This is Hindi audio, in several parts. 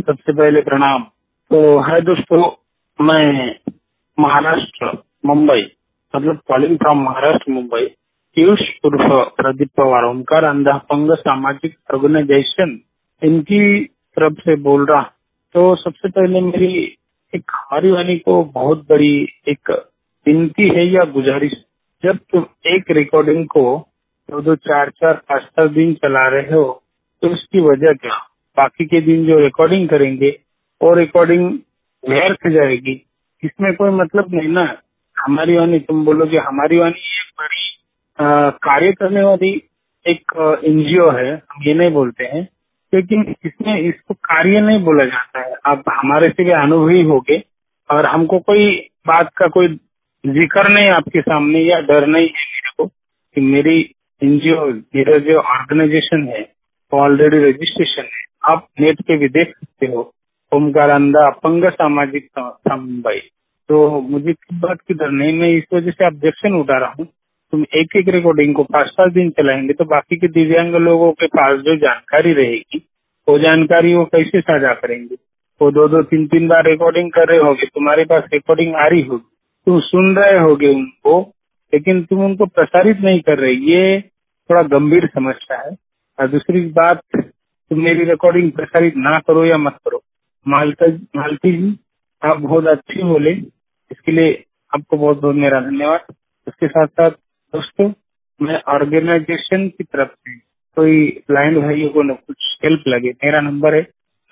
सबसे पहले प्रणाम। तो है दोस्तों, मैं महाराष्ट्र मुंबई, मतलब कॉलिंग फ्रॉम महाराष्ट्र मुंबई, पीयूष उर्फ प्रदीप पवार, ओमकार अंधा अपंग सामाजिक ऑर्गेनाइजेशन, इनकी तरफ से बोल रहा। तो सबसे पहले मेरी एक हमारी वाणी को बहुत बड़ी एक विनती है या गुजारिश, जब तुम एक रिकॉर्डिंग को 2-2, 4-4, 5-5 दिन चला रहे हो तो इसकी वजह क्या? बाकी के दिन जो रिकॉर्डिंग करेंगे वो रिकॉर्डिंग व्यर्थ जाएगी, इसमें कोई मतलब नहीं ना। हमारी वाणी, तुम बोलोगे हमारी वाणी एक बड़ी कार्य करने वाली एक एनजीओ है, हम ये नहीं बोलते हैं, लेकिन इसमें इसको कार्य नहीं बोला जाता है। आप हमारे से भी अनुभवी होगे और हमको कोई बात का कोई जिक्र नहीं आपके सामने या डर नहीं है मेरे को कि मेरी एनजीओ, मेरा जो ऑर्गेनाइजेशन है वो ऑलरेडी रजिस्ट्रेशन है। आप नेट पे भी देख सकते हो, ओमकार अंधा अपंग सामाजिक संस्था मुंबई। तो मुझे किस बात की डर नहीं, मैं इस वजह से ऑब्जेक्शन उठा रहा हूँ। तुम एक एक रिकॉर्डिंग को 5-5 दिन चलाएंगे तो बाकी के दिव्यांग लोगों के पास जो जानकारी रहेगी वो जानकारी वो कैसे साझा करेंगे? वो 2-2, 3-3 बार रिकॉर्डिंग कर रहे होगे, तुम्हारे पास रिकॉर्डिंग आ रही होगी, तुम सुन रहे होगे उनको, लेकिन तुम उनको प्रसारित नहीं कर रहे। ये थोड़ा गंभीर समस्या है। और दूसरी बात, तुम मेरी रिकॉर्डिंग प्रसारित ना करो या मत करो, मालती जी आप बहुत अच्छी बोले, इसके लिए आपको बहुत बहुत मेरा धन्यवाद। उसके साथ साथ दोस्तों, मैं ऑर्गेनाइजेशन की तरफ से कोई ब्लाइंड भाइयों को न कुछ हेल्प लगे, मेरा नंबर है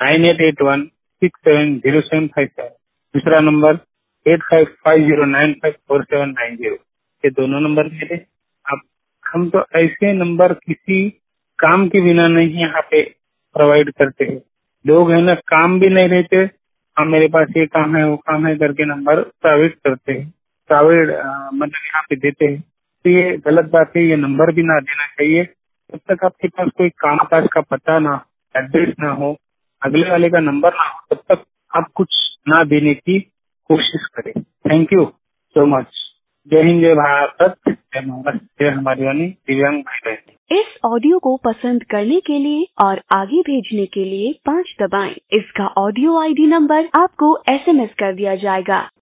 9881670757, दूसरा नंबर 8550954790। ये दोनों नंबर मेरे। आप हम तो ऐसे नंबर किसी काम के बिना नहीं यहाँ पे प्रोवाइड करते हैं। लोग है ना, काम भी नहीं रहते, हाँ मेरे पास ये काम है वो काम है करके नंबर प्राइवेट करते हैं, प्राइवेट मतलब यहाँ पे देते हैं। तो ये गलत बात है, ये नंबर भी ना देना चाहिए। जब तक आपके पास कोई काम काज का पता ना, एड्रेस ना हो, अगले वाले का नंबर ना हो, तब तक आप कुछ ना देने की कोशिश करें। Thank you so much. जय हिंद, जय भारत, जय महाराष्ट्र, जय हमारी वाणी दिव्यांग भाई बहन। इस ऑडियो को पसंद करने के लिए और आगे भेजने के लिए 5 दबाएं। इसका ऑडियो आईडी नंबर आपको SMS कर दिया जाएगा।